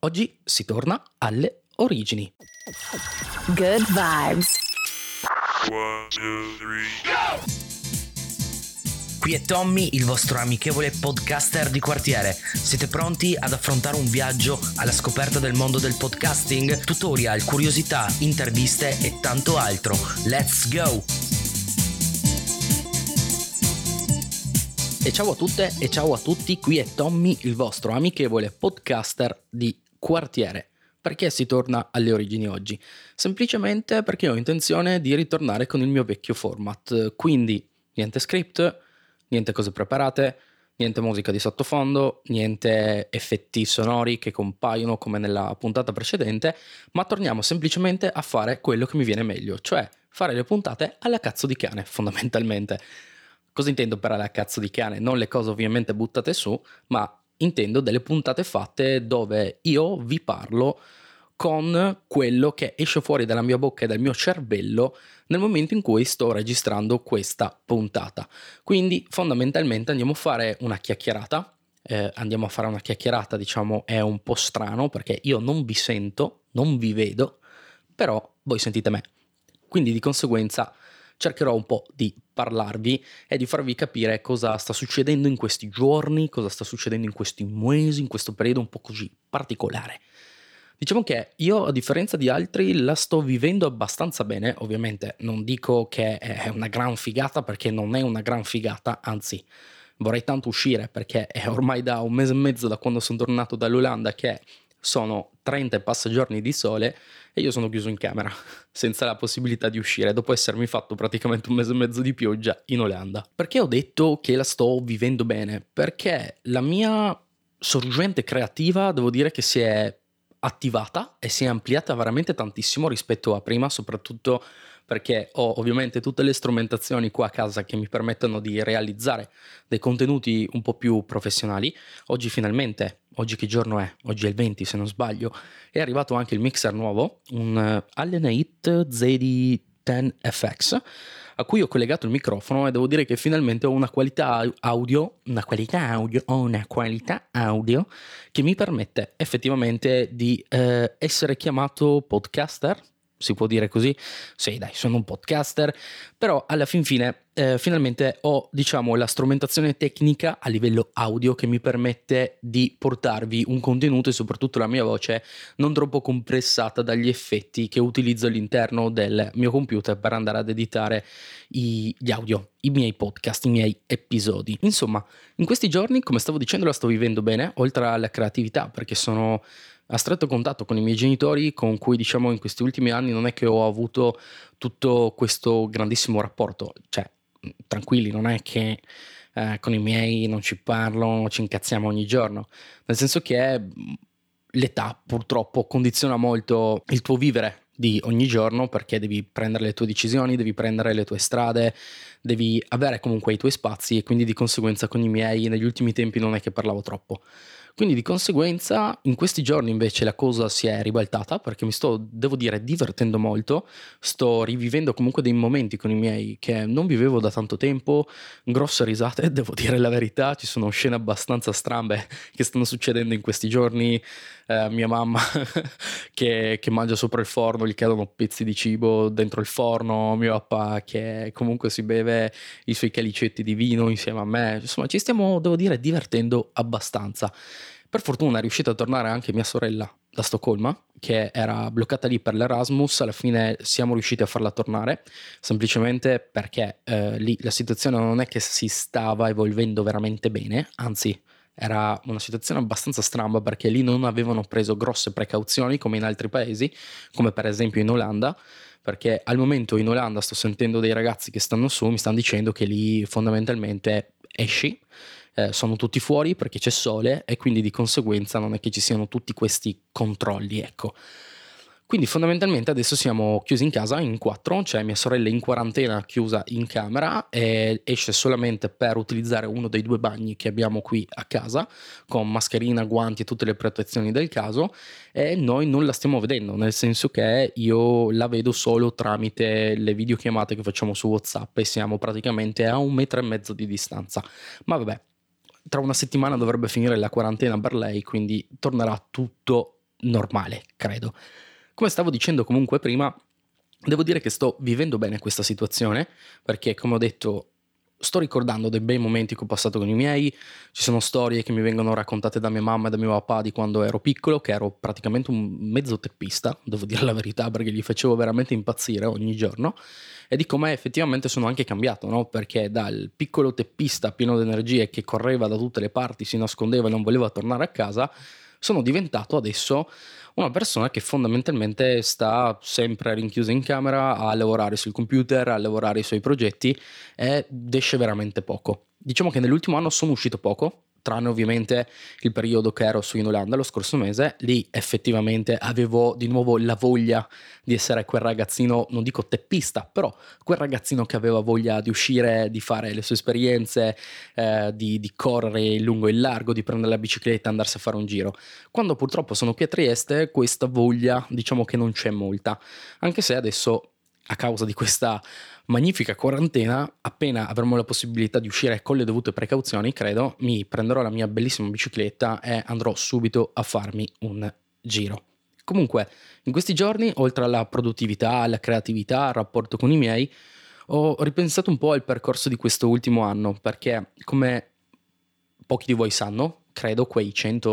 Oggi si torna alle origini. Good vibes. 1, 2, 3, go! Qui è Tommy, il vostro amichevole podcaster di quartiere. Siete pronti ad affrontare un viaggio alla scoperta del mondo del podcasting? Tutorial, curiosità, interviste e tanto altro. Let's go! E ciao a tutte e ciao a tutti, qui è Tommy, il vostro amichevole podcaster di quartiere. Perché si torna alle origini oggi? Semplicemente perché ho intenzione di ritornare con il mio vecchio format, quindi niente script, niente cose preparate, niente musica di sottofondo, niente effetti sonori che compaiono come nella puntata precedente, ma torniamo semplicemente a fare quello che mi viene meglio, cioè fare le puntate alla cazzo di cane, fondamentalmente. Cosa intendo per alla cazzo di cane? Non le cose ovviamente buttate su, ma intendo delle puntate fatte dove io vi parlo con quello che esce fuori dalla mia bocca e dal mio cervello nel momento in cui sto registrando questa puntata. Quindi fondamentalmente andiamo a fare una chiacchierata, diciamo è un po' strano perché io non vi sento, non vi vedo, però voi sentite me. Quindi di conseguenza cercherò un po' di parlarvi e di farvi capire cosa sta succedendo in questi giorni, cosa sta succedendo in questi mesi, in questo periodo un po' così particolare. Diciamo che io, a differenza di altri, la sto vivendo abbastanza bene. Ovviamente non dico che è una gran figata, perché non è una gran figata, anzi vorrei tanto uscire perché è ormai da un mese e mezzo da quando sono tornato dall'Olanda che sono 30 e passa giorni di sole e io sono chiuso in camera senza la possibilità di uscire dopo essermi fatto praticamente un mese e mezzo di pioggia in Olanda. Perché ho detto che la sto vivendo bene? Perché la mia sorgente creativa devo dire che si è attivata e si è ampliata veramente tantissimo rispetto a prima, soprattutto perché ho ovviamente tutte le strumentazioni qua a casa che mi permettono di realizzare dei contenuti un po' più professionali. Oggi finalmente, oggi che giorno è? Oggi è il 20 se non sbaglio, è arrivato anche il mixer nuovo, un Alienate ZD-10FX, a cui ho collegato il microfono e devo dire che finalmente ho una qualità audio che mi permette effettivamente di essere chiamato podcaster. Si può dire così? Sì, dai, sono un podcaster, però alla fin fine finalmente ho, diciamo, la strumentazione tecnica a livello audio che mi permette di portarvi un contenuto e soprattutto la mia voce non troppo compressata dagli effetti che utilizzo all'interno del mio computer per andare ad editare gli audio, i miei podcast, i miei episodi. Insomma, in questi giorni, come stavo dicendo, la sto vivendo bene, oltre alla creatività, perché sono a stretto contatto con i miei genitori, con cui diciamo in questi ultimi anni non è che ho avuto tutto questo grandissimo rapporto, cioè tranquilli, non è che con i miei non ci parlo, ci incazziamo ogni giorno, nel senso che l'età purtroppo condiziona molto il tuo vivere di ogni giorno, perché devi prendere le tue decisioni, devi prendere le tue strade, devi avere comunque i tuoi spazi e quindi di conseguenza con i miei negli ultimi tempi non è che parlavo troppo. Quindi di conseguenza in questi giorni invece la cosa si è ribaltata perché mi sto, devo dire, divertendo molto, sto rivivendo comunque dei momenti con i miei che non vivevo da tanto tempo, grosse risate, devo dire la verità, ci sono scene abbastanza strambe che stanno succedendo in questi giorni, mia mamma che mangia sopra il forno, gli cadono pezzi di cibo dentro il forno, mio papà che comunque si beve i suoi calicetti di vino insieme a me, insomma ci stiamo, devo dire, divertendo abbastanza. Per fortuna è riuscita a tornare anche mia sorella da Stoccolma, che era bloccata lì per l'Erasmus. Alla fine siamo riusciti a farla tornare, semplicemente perché lì la situazione non è che si stava evolvendo veramente bene, anzi era una situazione abbastanza stramba perché lì non avevano preso grosse precauzioni come in altri paesi, come per esempio in Olanda, perché al momento in Olanda sto sentendo dei ragazzi che stanno su, mi stanno dicendo che lì fondamentalmente esci, sono tutti fuori perché c'è sole e quindi di conseguenza non è che ci siano tutti questi controlli, ecco. Quindi fondamentalmente adesso siamo chiusi in casa in 4, cioè mia sorella in quarantena chiusa in camera e esce solamente per utilizzare uno dei 2 bagni che abbiamo qui a casa con mascherina, guanti e tutte le protezioni del caso, e noi non la stiamo vedendo, nel senso che io la vedo solo tramite le videochiamate che facciamo su WhatsApp e siamo praticamente a 1,5 metri di distanza. Ma vabbè, tra una settimana dovrebbe finire la quarantena per lei, quindi tornerà tutto normale, credo. Come stavo dicendo comunque prima, devo dire che sto vivendo bene questa situazione, perché come ho detto sto ricordando dei bei momenti che ho passato con i miei, ci sono storie che mi vengono raccontate da mia mamma e da mio papà di quando ero piccolo, che ero praticamente un mezzo teppista, devo dire la verità, perché gli facevo veramente impazzire ogni giorno, e di come effettivamente sono anche cambiato, no? Perché dal piccolo teppista pieno di energie che correva da tutte le parti, si nascondeva e non voleva tornare a casa, sono diventato adesso una persona che fondamentalmente sta sempre rinchiusa in camera a lavorare sul computer, a lavorare ai suoi progetti ed esce veramente poco. Diciamo che nell'ultimo anno sono uscito poco, tranne ovviamente il periodo che ero su in Olanda lo scorso mese. Lì effettivamente avevo di nuovo la voglia di essere quel ragazzino, non dico teppista, però quel ragazzino che aveva voglia di uscire, di fare le sue esperienze, di correre in lungo e in largo, di prendere la bicicletta e andarsi a fare un giro. Quando purtroppo sono qui a Trieste, questa voglia diciamo che non c'è molta, anche se adesso a causa di questa magnifica quarantena, appena avremo la possibilità di uscire con le dovute precauzioni, credo, mi prenderò la mia bellissima bicicletta e andrò subito a farmi un giro. Comunque, in questi giorni, oltre alla produttività, alla creatività, al rapporto con i miei, ho ripensato un po' al percorso di questo ultimo anno, perché come pochi di voi sanno, credo quei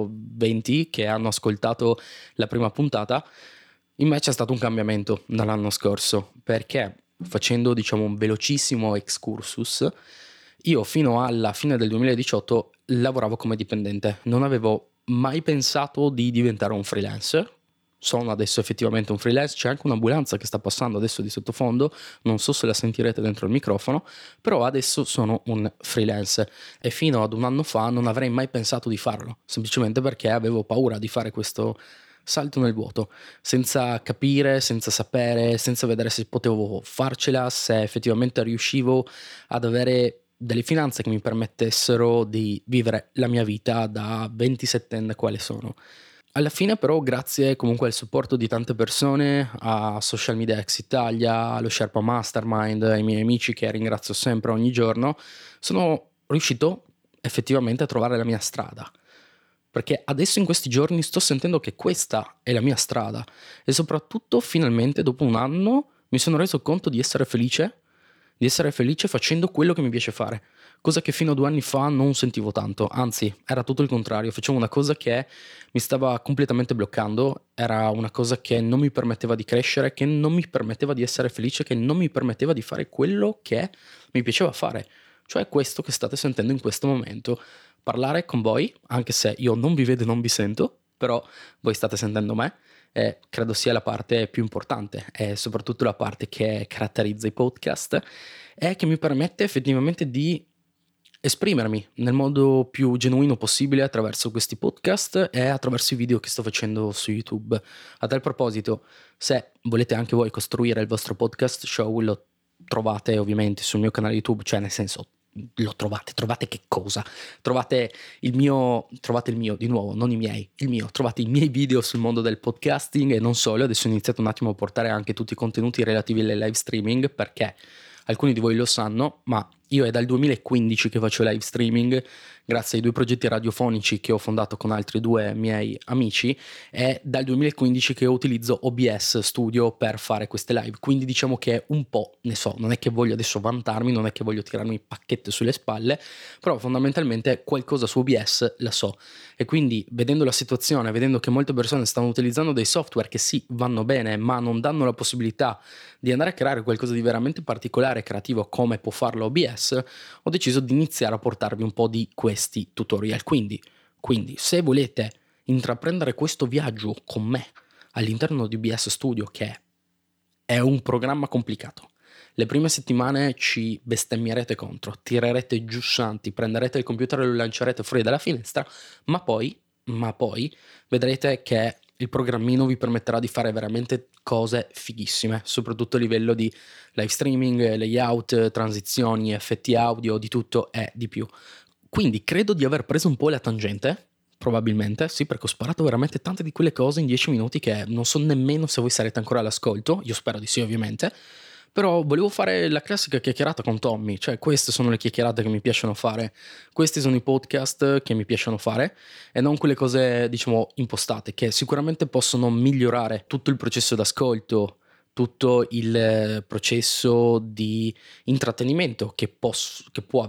120 che hanno ascoltato la prima puntata, in me c'è stato un cambiamento dall'anno scorso, perché facendo diciamo un velocissimo excursus, io fino alla fine del 2018 lavoravo come dipendente, non avevo mai pensato di diventare un freelancer. Sono adesso effettivamente un freelance, c'è anche un'ambulanza che sta passando adesso di sottofondo, non so se la sentirete dentro il microfono, però adesso sono un freelance e fino ad un anno fa non avrei mai pensato di farlo, semplicemente perché avevo paura di fare questo salto nel vuoto, senza capire, senza sapere, senza vedere se potevo farcela, se effettivamente riuscivo ad avere delle finanze che mi permettessero di vivere la mia vita da 27enne quale sono. Alla fine però, grazie comunque al supporto di tante persone, a Social Media Ex Italia, allo Sherpa Mastermind, ai miei amici che ringrazio sempre ogni giorno, sono riuscito effettivamente a trovare la mia strada. Perché adesso in questi giorni sto sentendo che questa è la mia strada e soprattutto finalmente dopo un anno mi sono reso conto di essere felice facendo quello che mi piace fare, cosa che fino a 2 anni fa non sentivo tanto, anzi era tutto il contrario, facevo una cosa che mi stava completamente bloccando, era una cosa che non mi permetteva di crescere, che non mi permetteva di essere felice, che non mi permetteva di fare quello che mi piaceva fare, cioè questo che state sentendo in questo momento. Parlare con voi, anche se io non vi vedo e non vi sento, però voi state sentendo me e credo sia la parte più importante e soprattutto la parte che caratterizza i podcast e che mi permette effettivamente di esprimermi nel modo più genuino possibile attraverso questi podcast e attraverso i video che sto facendo su YouTube. A tal proposito, se volete anche voi costruire il vostro podcast show, lo trovate ovviamente sul mio canale YouTube, cioè nel senso lo trovate che cosa? Trovate il mio, di nuovo, non i miei, il mio, trovate i miei video sul mondo del podcasting e non solo. Adesso ho iniziato un attimo a portare anche tutti i contenuti relativi alle live streaming, perché alcuni di voi lo sanno, ma io è dal 2015 che faccio live streaming, grazie ai 2 progetti radiofonici che ho fondato con altri 2 miei amici, è dal 2015 che utilizzo OBS Studio per fare queste live, quindi diciamo che un po' ne so, non è che voglio adesso vantarmi, non è che voglio tirarmi il pacchetto sulle spalle, però fondamentalmente qualcosa su OBS la so, e quindi vedendo la situazione, vedendo che molte persone stanno utilizzando dei software che sì, vanno bene, ma non danno la possibilità di andare a creare qualcosa di veramente particolare e creativo come può farlo OBS, ho deciso di iniziare a portarvi un po' di questi tutorial. Quindi se volete intraprendere questo viaggio con me all'interno di OBS Studio, che è un programma complicato, le prime settimane ci bestemmierete contro, tirerete giù santi, prenderete il computer e lo lancerete fuori dalla finestra, ma poi vedrete che il programmino vi permetterà di fare veramente cose fighissime, soprattutto a livello di live streaming, layout, transizioni, effetti audio, di tutto e di più. Quindi credo di aver preso un po' la tangente, probabilmente, sì, perché ho sparato veramente tante di quelle cose in 10 minuti che non so nemmeno se voi sarete ancora all'ascolto, io spero di sì ovviamente, Però volevo fare la classica chiacchierata con Tommy, cioè queste sono le chiacchierate che mi piacciono fare, questi sono i podcast che mi piacciono fare e non quelle cose, diciamo, impostate, che sicuramente possono migliorare tutto il processo d'ascolto, tutto il processo di intrattenimento che possono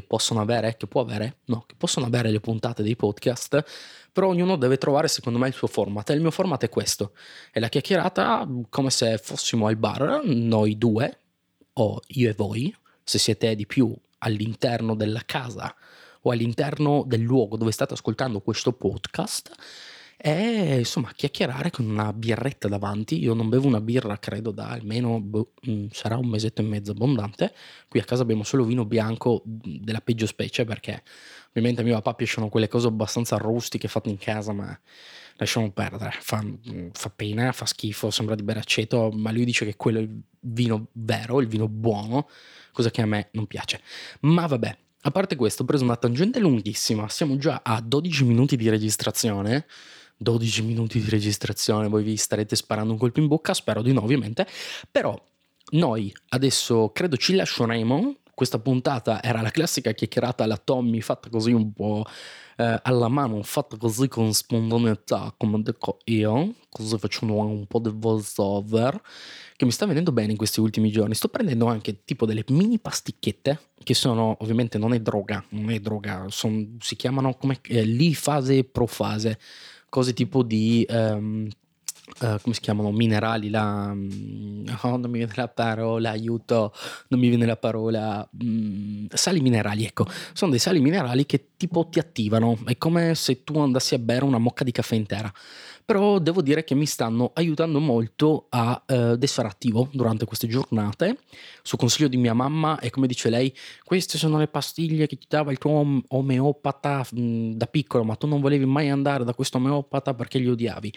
avere le puntate dei podcast, però ognuno deve trovare secondo me il suo format e il mio format è questo, è la chiacchierata come se fossimo al bar, noi due, o io e voi, se siete di più all'interno della casa o all'interno del luogo dove state ascoltando questo podcast, e insomma chiacchierare con una birretta davanti. Io non bevo una birra credo da almeno sarà un mesetto e mezzo abbondante. Qui a casa abbiamo solo vino bianco della peggio specie, perché ovviamente a mio papà piacciono quelle cose abbastanza rustiche fatte in casa, ma lasciamo perdere, fa pena, fa schifo, sembra di bere aceto, ma lui dice che quello è il vino vero, il vino buono, cosa che a me non piace. Ma vabbè, a parte questo, ho preso una tangente lunghissima, siamo già a 12 minuti di registrazione. 12 minuti di registrazione, voi vi starete sparando un colpo in bocca, spero di no ovviamente, però noi adesso credo ci lasceremo. Questa puntata era la classica chiacchierata alla Tommy, fatta così un po' alla mano, fatta così con spontaneità, come dico io, così faccio un po' di voice over, che mi sta venendo bene in questi ultimi giorni. Sto prendendo anche tipo delle mini pasticchette, che sono, ovviamente non è droga, si chiamano come lifase profase, cose tipo di come si chiamano, minerali non mi viene la parola, aiuto, non mi viene la parola, sali minerali, ecco, sono dei sali minerali che tipo ti attivano, è come se tu andassi a bere una mocca di caffè intera, però devo dire che mi stanno aiutando molto ad essere attivo durante queste giornate, su consiglio di mia mamma, e come dice lei, queste sono le pastiglie che ti dava il tuo omeopata da piccolo, ma tu non volevi mai andare da questo omeopata perché li odiavi.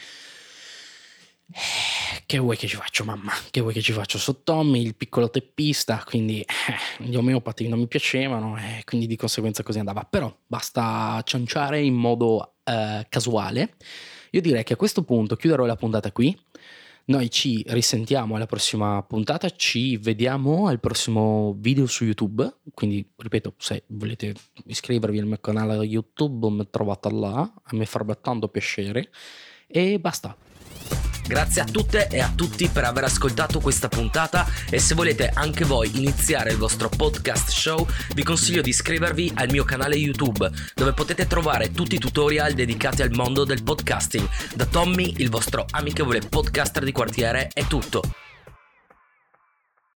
Che vuoi che ci faccio, mamma? Che vuoi che ci faccio? So Tommy, il piccolo teppista, quindi gli omeopati non mi piacevano e quindi di conseguenza così andava. Però basta cianciare in modo casuale. Io direi che a questo punto chiuderò la puntata qui. Noi ci risentiamo alla prossima puntata, ci vediamo al prossimo video su YouTube, quindi ripeto, se volete iscrivervi al mio canale YouTube mi trovate là, a me farebbe tanto piacere e basta. Grazie a tutte e a tutti per aver ascoltato questa puntata, e se volete anche voi iniziare il vostro podcast show vi consiglio di iscrivervi al mio canale YouTube, dove potete trovare tutti i tutorial dedicati al mondo del podcasting. Da Tommy, il vostro amichevole podcaster di quartiere, è tutto.